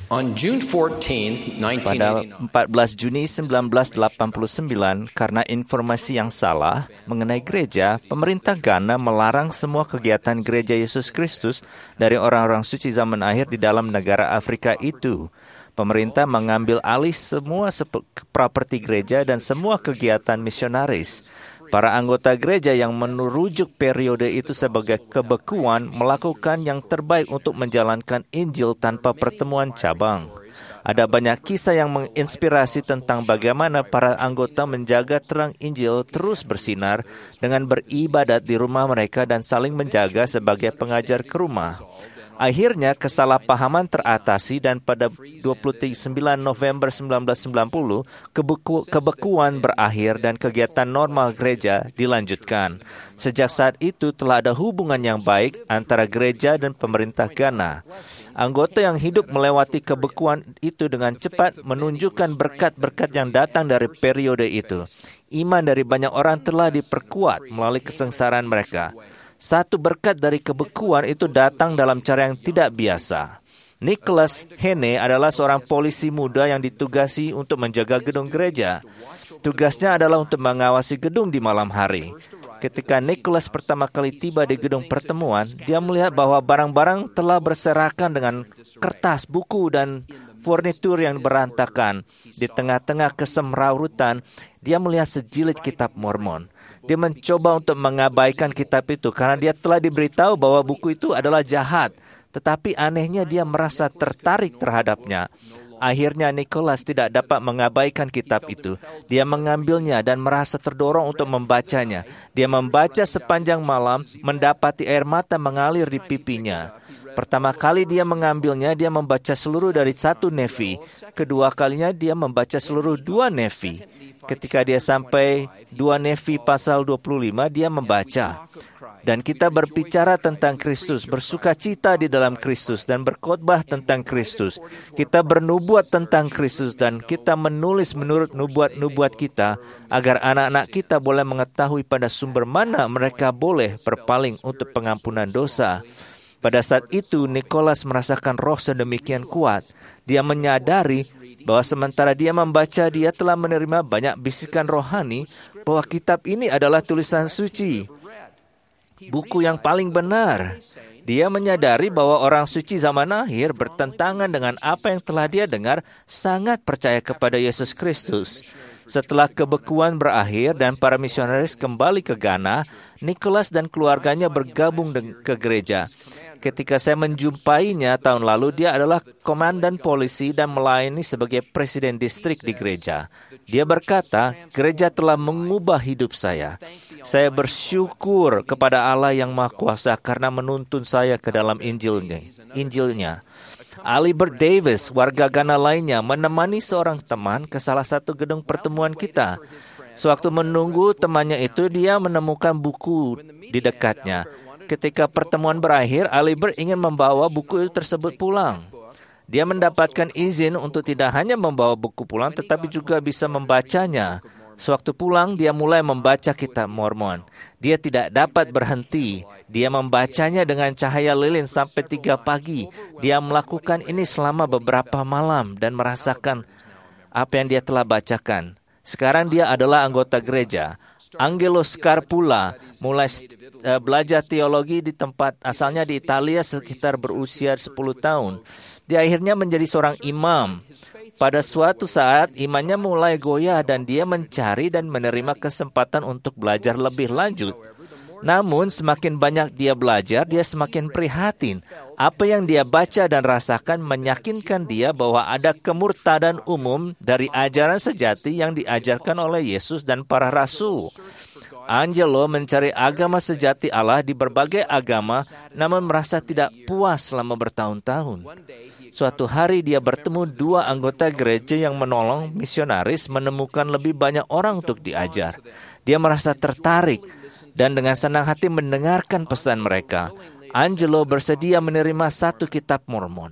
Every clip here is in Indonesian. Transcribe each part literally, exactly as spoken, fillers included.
On June fourteenth, nineteen Pada eighty-nine, empat belas Juni seribu sembilan ratus delapan puluh sembilan, karena informasi yang salah mengenai gereja, pemerintah Ghana melarang semua kegiatan Gereja Yesus Kristus dari orang-orang suci zaman akhir di dalam negara Afrika itu. Pemerintah mengambil alih semua sep- properti gereja dan semua kegiatan misionaris. Para anggota gereja yang merujuk periode itu sebagai kebekuan melakukan yang terbaik untuk menjalankan Injil tanpa pertemuan cabang. Ada banyak kisah yang menginspirasi tentang bagaimana para anggota menjaga terang Injil terus bersinar dengan beribadat di rumah mereka dan saling menjaga sebagai pengajar ke rumah. Akhirnya kesalahpahaman teratasi dan pada dua puluh sembilan November seribu sembilan ratus sembilan puluh kebeku, kebekuan berakhir dan kegiatan normal gereja dilanjutkan. Sejak saat itu telah ada hubungan yang baik antara gereja dan pemerintah Ghana. Anggota yang hidup melewati kebekuan itu dengan cepat menunjukkan berkat-berkat yang datang dari periode itu. Iman dari banyak orang telah diperkuat melalui kesengsaraan mereka. Satu berkat dari kebekuan itu datang dalam cara yang tidak biasa. Nicholas Hene adalah seorang polisi muda yang ditugasi untuk menjaga gedung gereja. Tugasnya adalah untuk mengawasi gedung di malam hari. Ketika Nicholas pertama kali tiba di gedung pertemuan, dia melihat bahwa barang-barang telah berserakan dengan kertas, buku, dan furnitur yang berantakan. Di tengah-tengah kesemrawutan, dia melihat sejilid kitab Mormon. Dia mencoba untuk mengabaikan kitab itu karena dia telah diberitahu bahwa buku itu adalah jahat. Tetapi anehnya dia merasa tertarik terhadapnya. Akhirnya Nicholas tidak dapat mengabaikan kitab itu. Dia mengambilnya dan merasa terdorong untuk membacanya. Dia membaca sepanjang malam, mendapati air mata mengalir di pipinya. Pertama kali dia mengambilnya, dia membaca seluruh dari satu nefi. Kedua kalinya dia membaca seluruh dua nefi. Ketika dia sampai dua Nefi pasal dua puluh lima, dia membaca. Dan kita berbicara tentang Kristus, bersuka cita di dalam Kristus, dan berkhotbah tentang Kristus. Kita bernubuat tentang Kristus, dan kita menulis menurut nubuat-nubuat kita, agar anak-anak kita boleh mengetahui pada sumber mana mereka boleh berpaling untuk pengampunan dosa. Pada saat itu, Nicholas merasakan roh sedemikian kuat. Dia menyadari bahwa sementara dia membaca, dia telah menerima banyak bisikan rohani bahwa kitab ini adalah tulisan suci, buku yang paling benar. Dia menyadari bahwa orang suci zaman akhir bertentangan dengan apa yang telah dia dengar, sangat percaya kepada Yesus Kristus. Setelah kebekuan berakhir dan para misionaris kembali ke Ghana, Nicholas dan keluarganya bergabung ke gereja. Ketika saya menjumpainya tahun lalu, dia adalah komandan polisi dan melayani sebagai presiden distrik di gereja. Dia berkata, gereja telah mengubah hidup saya. Saya bersyukur kepada Allah yang Maha Kuasa karena menuntun saya ke dalam Injilnya. Injilnya. Alibert Davis, warga Ghana lainnya, menemani seorang teman ke salah satu gedung pertemuan kita. Sewaktu menunggu temannya itu, dia menemukan buku di dekatnya. Ketika pertemuan berakhir, Alibert ingin membawa buku tersebut pulang. Dia mendapatkan izin untuk tidak hanya membawa buku pulang, tetapi juga bisa membacanya. Sewaktu pulang, dia mulai membaca kitab Mormon. Dia tidak dapat berhenti. Dia membacanya dengan cahaya lilin sampai tiga pagi. Dia melakukan ini selama beberapa malam dan merasakan apa yang dia telah bacakan. Sekarang dia adalah anggota gereja. Angelo Scarpula mulai uh, belajar teologi di tempat asalnya di Italia sekitar berusia sepuluh tahun. Dia akhirnya menjadi seorang imam. Pada suatu saat, imannya mulai goyah dan dia mencari dan menerima kesempatan untuk belajar lebih lanjut. Namun, semakin banyak dia belajar, dia semakin prihatin. Apa yang dia baca dan rasakan meyakinkan dia bahwa ada kemurtadan umum dari ajaran sejati yang diajarkan oleh Yesus dan para rasul. Angelo mencari agama sejati Allah di berbagai agama, namun merasa tidak puas selama bertahun-tahun. Suatu hari dia bertemu dua anggota gereja yang menolong misionaris menemukan lebih banyak orang untuk diajar. Dia merasa tertarik dan dengan senang hati mendengarkan pesan mereka. Angelo bersedia menerima satu kitab Mormon.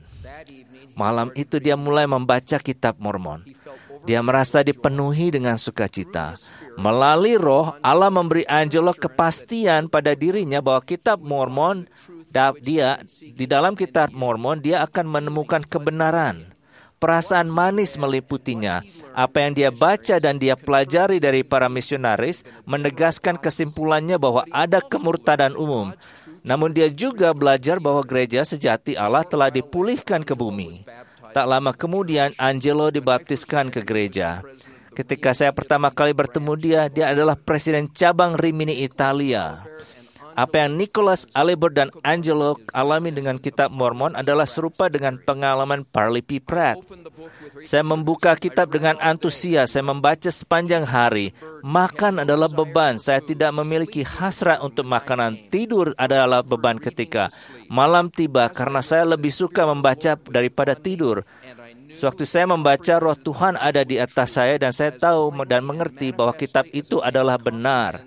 Malam itu dia mulai membaca kitab Mormon. Dia merasa dipenuhi dengan sukacita. Melalui roh, Allah memberi Angelo kepastian pada dirinya bahwa kitab Mormon, dia di dalam kitab Mormon dia akan menemukan kebenaran. Perasaan manis meliputinya. Apa yang dia baca dan dia pelajari dari para misionaris menegaskan kesimpulannya bahwa ada kemurtadan umum. Namun dia juga belajar bahwa gereja sejati Allah telah dipulihkan ke bumi. Tak lama kemudian, Angelo dibaptiskan ke gereja. Ketika saya pertama kali bertemu dia, dia adalah presiden cabang Rimini Italia. Apa yang Nicholas Alibert dan Angelo alami dengan kitab Mormon adalah serupa dengan pengalaman Parley P. Pratt. Saya membuka kitab dengan antusias, saya membaca sepanjang hari. Makan adalah beban, saya tidak memiliki hasrat untuk makanan. Tidur adalah beban ketika malam tiba karena saya lebih suka membaca daripada tidur. Sewaktu saya membaca, roh Tuhan ada di atas saya dan saya tahu dan mengerti bahwa kitab itu adalah benar.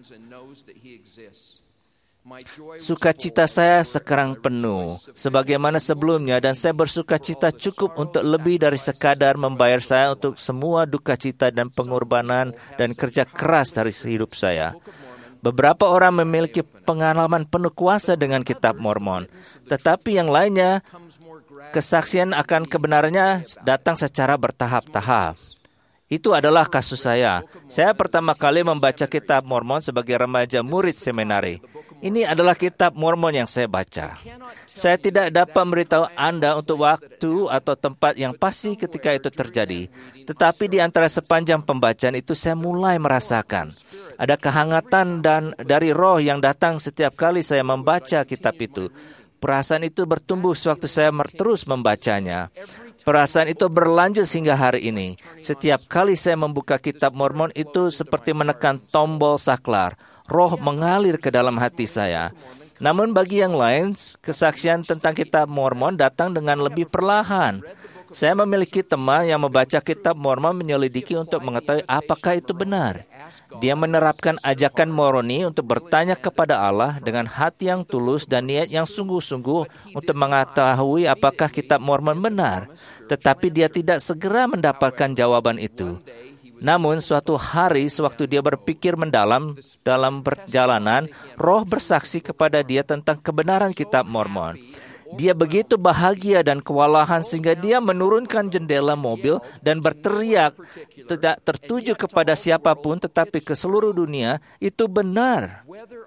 Sukacita saya sekarang penuh, sebagaimana sebelumnya, dan saya bersukacita cukup untuk lebih dari sekadar membayar saya untuk semua duka cita dan pengorbanan dan kerja keras dari hidup saya. Beberapa orang memiliki pengalaman penuh kuasa dengan kitab Mormon, tetapi yang lainnya, kesaksian akan kebenarannya datang secara bertahap-tahap. Itu adalah kasus saya. Saya pertama kali membaca kitab Mormon sebagai remaja murid seminari. Ini adalah kitab Mormon yang saya baca. Saya tidak dapat memberitahu Anda untuk waktu atau tempat yang pasti ketika itu terjadi. Tetapi di antara sepanjang pembacaan itu saya mulai merasakan ada kehangatan dan dari roh yang datang setiap kali saya membaca kitab itu. Perasaan itu bertumbuh sewaktu saya terus membacanya. Perasaan itu berlanjut hingga hari ini. Setiap kali saya membuka kitab Mormon itu seperti menekan tombol saklar. Roh mengalir ke dalam hati saya. Namun bagi yang lain, kesaksian tentang kitab Mormon datang dengan lebih perlahan. Saya memiliki teman yang membaca kitab Mormon menyelidiki untuk mengetahui apakah itu benar. Dia menerapkan ajakan Moroni untuk bertanya kepada Allah dengan hati yang tulus dan niat yang sungguh-sungguh untuk mengetahui apakah kitab Mormon benar. Tetapi dia tidak segera mendapatkan jawaban itu. Namun suatu hari sewaktu dia berpikir mendalam dalam perjalanan, roh bersaksi kepada dia tentang kebenaran kitab Mormon. Dia begitu bahagia dan kewalahan sehingga dia menurunkan jendela mobil dan berteriak, tidak tertuju kepada siapapun tetapi ke seluruh dunia, itu benar.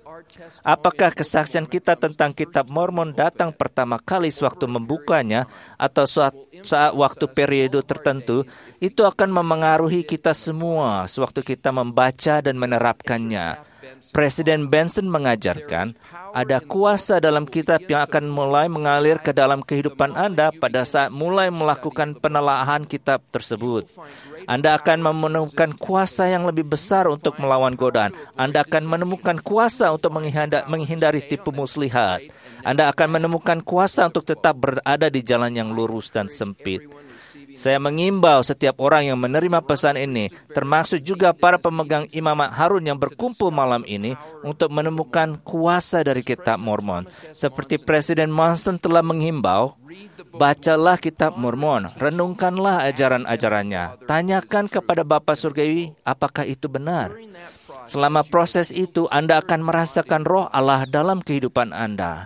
Apakah kesaksian kita tentang kitab Mormon datang pertama kali sewaktu membukanya atau saat, saat waktu periode tertentu, itu akan memengaruhi kita semua sewaktu kita membaca dan menerapkannya. Presiden Benson mengajarkan, ada kuasa dalam kitab yang akan mulai mengalir ke dalam kehidupan Anda pada saat mulai melakukan penelaahan kitab tersebut. Anda akan menemukan kuasa yang lebih besar untuk melawan godaan. Anda akan menemukan kuasa untuk menghindari tipu muslihat. Anda akan menemukan kuasa untuk tetap berada di jalan yang lurus dan sempit. Saya mengimbau setiap orang yang menerima pesan ini, termasuk juga para pemegang imamat Harun yang berkumpul malam ini, untuk menemukan kuasa dari kitab Mormon. Seperti Presiden Monson telah menghimbau, bacalah kitab Mormon, renungkanlah ajaran-ajarannya, tanyakan kepada Bapa Surgawi apakah itu benar. Selama proses itu, Anda akan merasakan roh Allah dalam kehidupan Anda.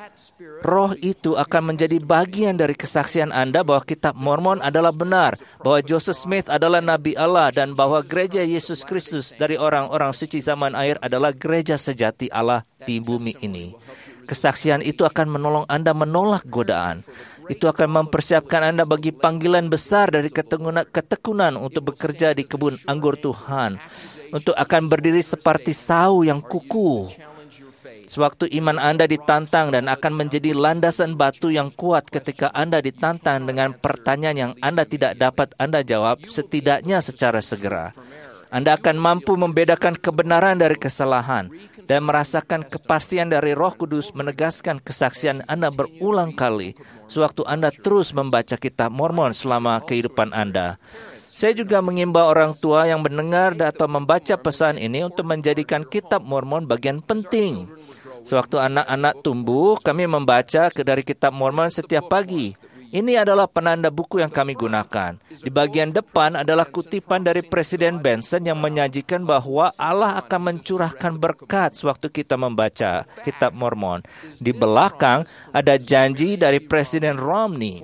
Roh itu akan menjadi bagian dari kesaksian Anda bahwa kitab Mormon adalah benar, bahwa Joseph Smith adalah Nabi Allah, dan bahwa gereja Yesus Kristus dari orang-orang suci zaman akhir adalah gereja sejati Allah di bumi ini. Kesaksian itu akan menolong Anda menolak godaan. Itu akan mempersiapkan Anda bagi panggilan besar dari ketekunan untuk bekerja di kebun anggur Tuhan, untuk akan berdiri seperti sau yang kukuh. Sewaktu iman Anda ditantang dan akan menjadi landasan batu yang kuat ketika Anda ditantang dengan pertanyaan yang Anda tidak dapat Anda jawab, setidaknya secara segera. Anda akan mampu membedakan kebenaran dari kesalahan dan merasakan kepastian dari Roh Kudus menegaskan kesaksian Anda berulang kali sewaktu Anda terus membaca kitab Mormon selama kehidupan Anda. Saya juga mengimbau orang tua yang mendengar atau membaca pesan ini untuk menjadikan kitab Mormon bagian penting. Sewaktu anak-anak tumbuh, kami membaca dari kitab Mormon setiap pagi. Ini adalah penanda buku yang kami gunakan. Di bagian depan adalah kutipan dari Presiden Benson yang menyajikan bahwa Allah akan mencurahkan berkat sewaktu kita membaca kitab Mormon. Di belakang ada janji dari Presiden Romney.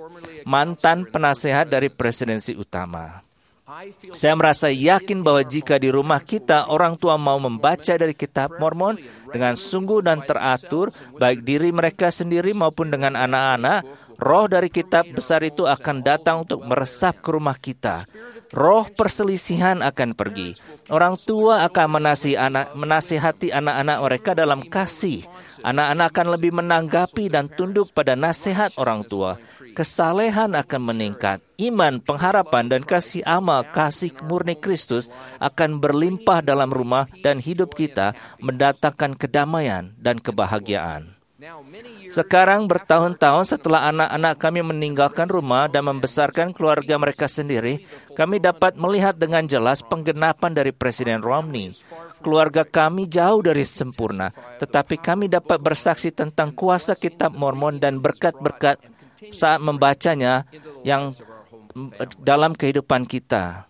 mantan penasehat dari presidensi utama. Saya merasa yakin bahwa jika di rumah kita orang tua mau membaca dari kitab Mormon dengan sungguh dan teratur, baik diri mereka sendiri maupun dengan anak-anak, roh dari kitab besar itu akan datang untuk meresap ke rumah kita. Roh perselisihan akan pergi. Orang tua akan menasihati anak, menasihati anak-anak mereka dalam kasih. Anak-anak akan lebih menanggapi dan tunduk pada nasihat orang tua. Kesalehan akan meningkat. Iman, pengharapan, dan kasih amal, kasih murni Kristus akan berlimpah dalam rumah dan hidup kita, mendatangkan kedamaian dan kebahagiaan. Sekarang bertahun-tahun setelah anak-anak kami meninggalkan rumah dan membesarkan keluarga mereka sendiri, kami dapat melihat dengan jelas penggenapan dari Presiden Romney. Keluarga kami jauh dari sempurna, tetapi kami dapat bersaksi tentang kuasa kitab Mormon dan berkat-berkat saat membacanya yang dalam kehidupan kita.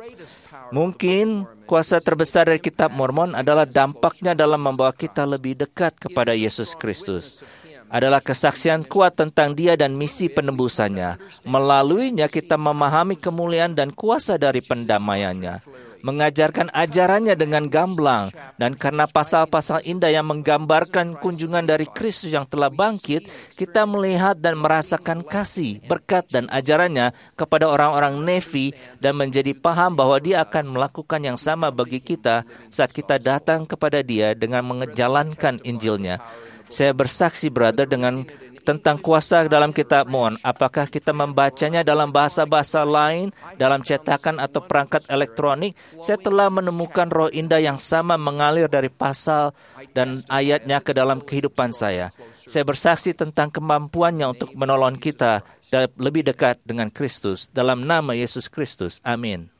Mungkin kuasa terbesar dari kitab Mormon adalah dampaknya dalam membawa kita lebih dekat kepada Yesus Kristus. Adalah kesaksian kuat tentang Dia dan misi penebusannya. Melaluinya kita memahami kemuliaan dan kuasa dari pendamaiannya. Mengajarkan ajarannya dengan gamblang, dan karena pasal-pasal indah yang menggambarkan kunjungan dari Kristus yang telah bangkit, kita melihat dan merasakan kasih, berkat dan ajarannya kepada orang-orang Nefi dan menjadi paham bahwa Dia akan melakukan yang sama bagi kita saat kita datang kepada Dia dengan menjalankan Injilnya. Saya bersaksi, brother, dengan tentang kuasa dalam kitab Mormon. Apakah kita membacanya dalam bahasa-bahasa lain, dalam cetakan atau perangkat elektronik? Saya telah menemukan roh indah yang sama mengalir dari pasal dan ayatnya ke dalam kehidupan saya. Saya bersaksi tentang kemampuannya untuk menolong kita lebih dekat dengan Kristus. Dalam nama Yesus Kristus. Amin.